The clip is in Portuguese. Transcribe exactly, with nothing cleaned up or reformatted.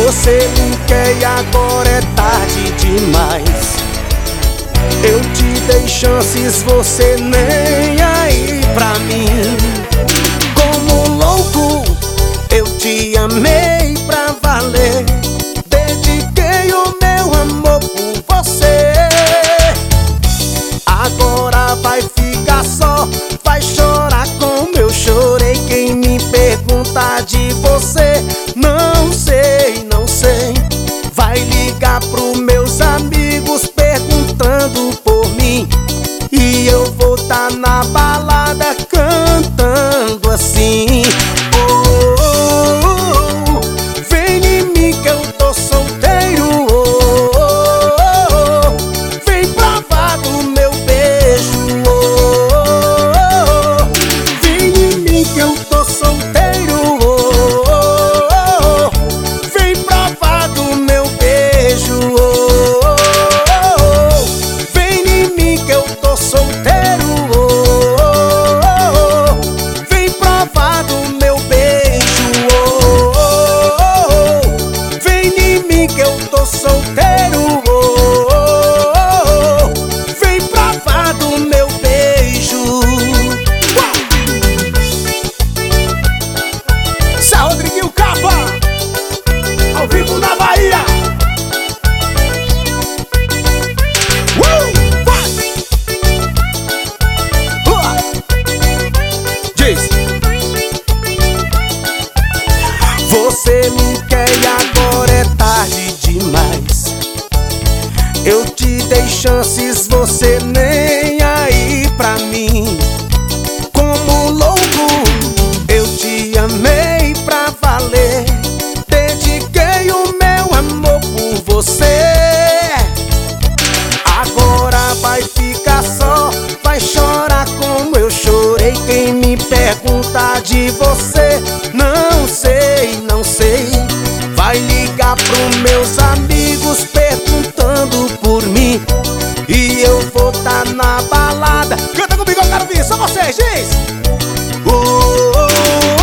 Você me quer e agora é tarde demais. Eu te dei chances, você nem aí pra mim. Como louco, eu te amei pra valer. Dediquei o meu amor por você. Agora vai ficar só, vai chorar como eu chorei. Quem me perguntar de você, não sei, não sei. Vai ligar pros meus amigos perguntando por mim, e eu vou tá na balada cantando assim: oh, oh, oh, vem em mim que eu tô solteiro. Oh, oh, oh, vem provar do meu beijo. Oh, oh, oh, vem em mim que eu tô solteiro. Oh, oh, oh, vem provar do meu beijo. Oh, oh, oh, vem em mim que eu tô solteiro. Oh, oh, oh, vem provar do meu beijo. Oh, oh, oh, vem em mim que eu tô solteiro. Oh, oh, oh, vem provar do meu beijo. Essa é Rodriguinho Capa, ao vivo na Bahia. Uh, vai! Uh, diz. Você me quer e agora é tarde demais. Eu te dei chances, você nem aí pra mim. Como louco, eu te amei pra valer. Dediquei o meu amor por você. Agora vai ficar só, vai chorar como eu chorei. Quem me perguntar de você, não sei, não sei. Vai ligar pros meus amigos perguntando por mim, e eu vou tá na balada. Canta comigo, eu quero ver, só vocês, diz! Oh, oh, oh.